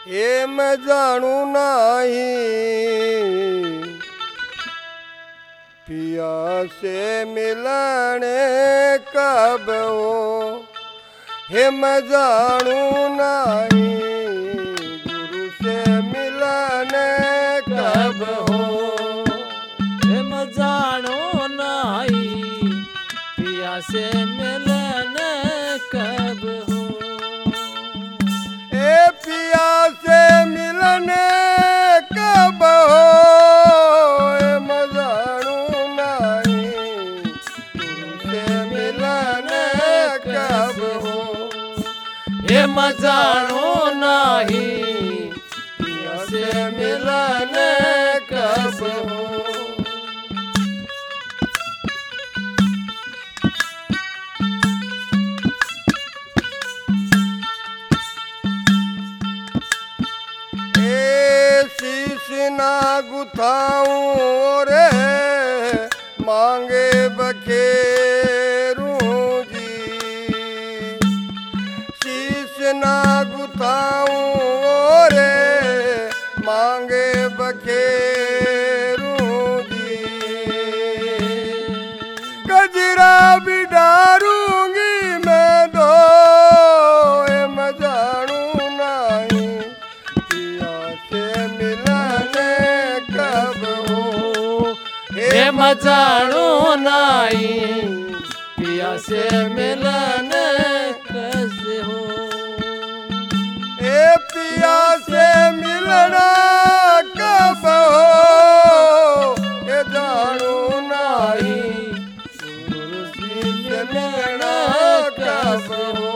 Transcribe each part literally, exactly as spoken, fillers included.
ये मैं जानू नाही पिया से मिलने कब हो। हे मैं जानू नाही गुरु से मिलने कब हो। हे मैं जानू नाही पिया से मिलने कब हो। ए पिया से मिलने कब हो। ए मैं जानू नाही गुरु से मिलने कब हो। हे मैं जानू नाही पिया से मिलने कब हो। ना गुथाऊं रे मांगे बखेरूं जी। शीश ना गुथाऊं रे मांगे बखेरूं जी। गजरा भी डारूंगी मैं दो। मैं जानू नहीं पिया से मिलने कब हो। हे मैं जानू नाही पिया से मिलने कैसे हो। ए पिया से मिलना कब हो। ये जानू नाही गुरु से मिलना कब हो।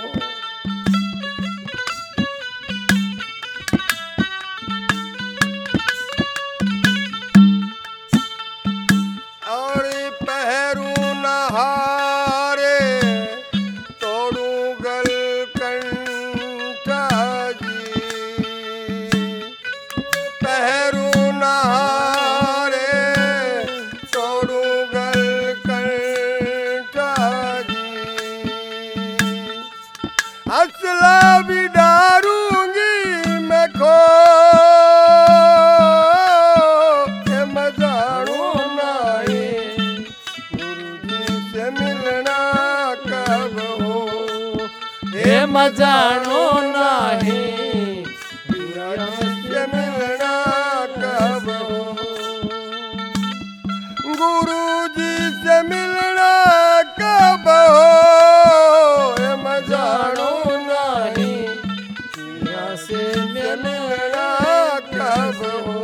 और पहरू नहारे तोड़ू गल कंठा जी। पहरू नहारे तोड़ू गल कंठा जी। हसला भी डारूंगी मैं खो। मैं जानू नहीं गुरु जी से मिलना कब हो। हे मैं जानू नाही पिया से मिलना कब हो। गुरु जी से मिलना कब हो। मैं जानू नहीं पिया से मिलना कब हो।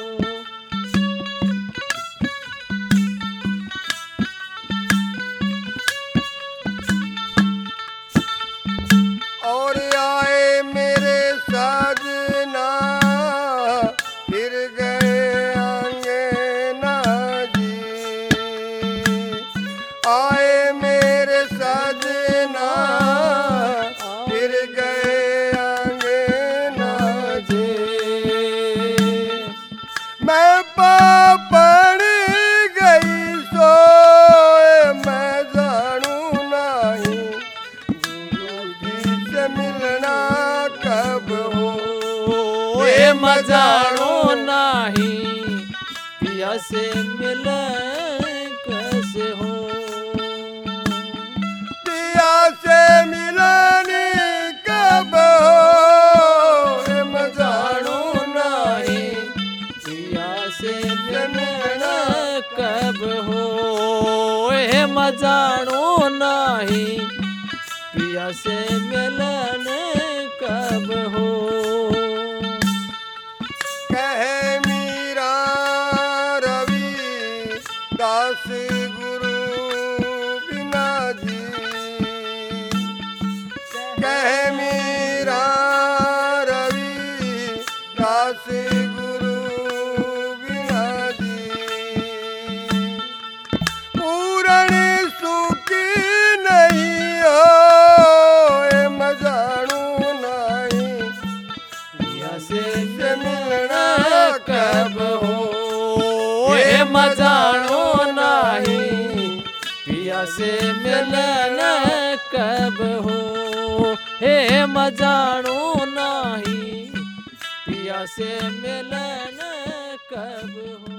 और आए मेरे साजना फिर गए अंगना जी। आए मेरे साजना फिर गए अंगना जी। मैं पापड़ गई सोए मैं जानू नहीं गुरु जी से मिलना कब हो। हे मैं जानू नाही पिया से मिलने कैसे हो। पिया से मिलने कब हो। मैं जानू नहीं पिया से से मिलना कब हो। हे मैं जानू नाही पिया से मिलने कब हो। कहे मीरा रवि दास गुरु बिना जी। कहे मीरा रवि दास गुरु बिना जी। पूरण सुखी नहीं हो। मैं जानू नहीं पिया से से मिलना कब हो। हे मैं जानू नाही पिया से मिलने कब हो। हे मैं जानू नाही पिया से मिलन कब हो।